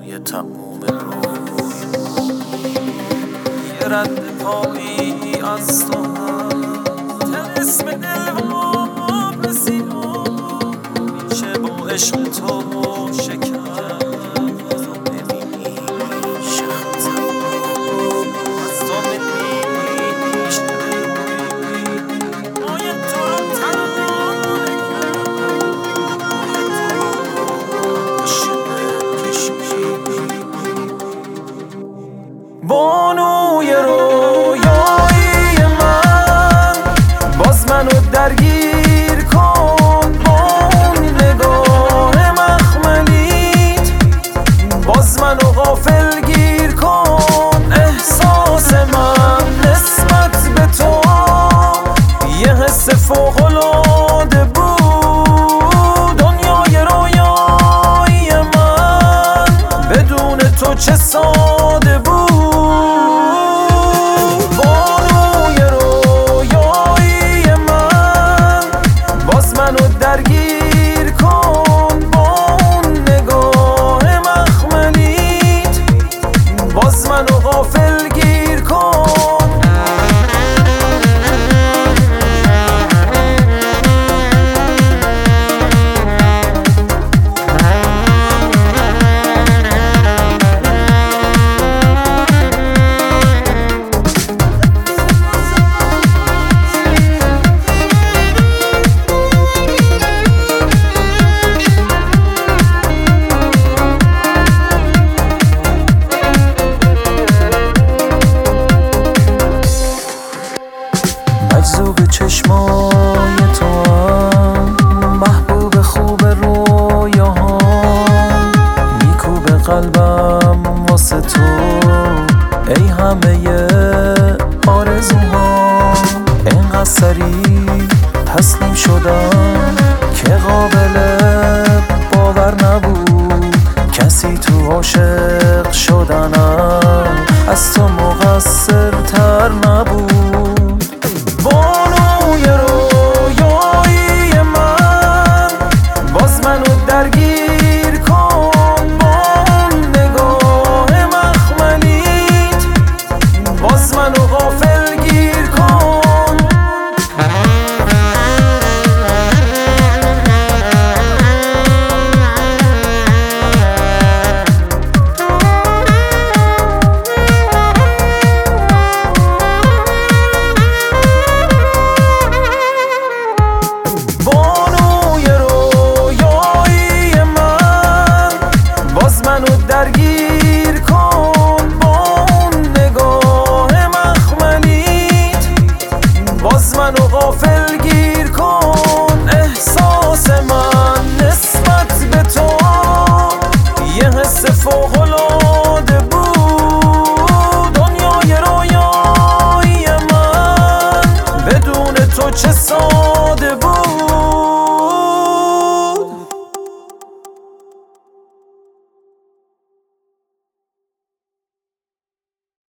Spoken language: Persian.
روی تموم روی یه رد پایی از تو اسم دل واپسی میشه با عشق تو شکر بانوی رویایی من باز منو درگیر کن با اون نگاه مخملیت باز منو غافل گیر کن احساس من نسبت به تو یه حس فوق‌العاده بود دنیای رویایی من بدون تو چه ساده بود درگیر کن با اون نگاه مخملیت باز منو غافل گیر کن مجذوب چشمای تو هم محبوب خوب رویاهام میکوبه قلبم واسه تو ای همه آرزوهام اینقدر سریع تسلیم شدم که قابل باور نبود کسی تو عاشق شدنم از تو مقصرتر نبود بانوی رویایی من باز منو درگیر کن با اون نگاه مخملیت باز منو غافل گیر کن درگیر کن با اون نگاه مخملیت باز منو غافل گیر کن احساس من نسبت به تو یه حس فوق‌العاده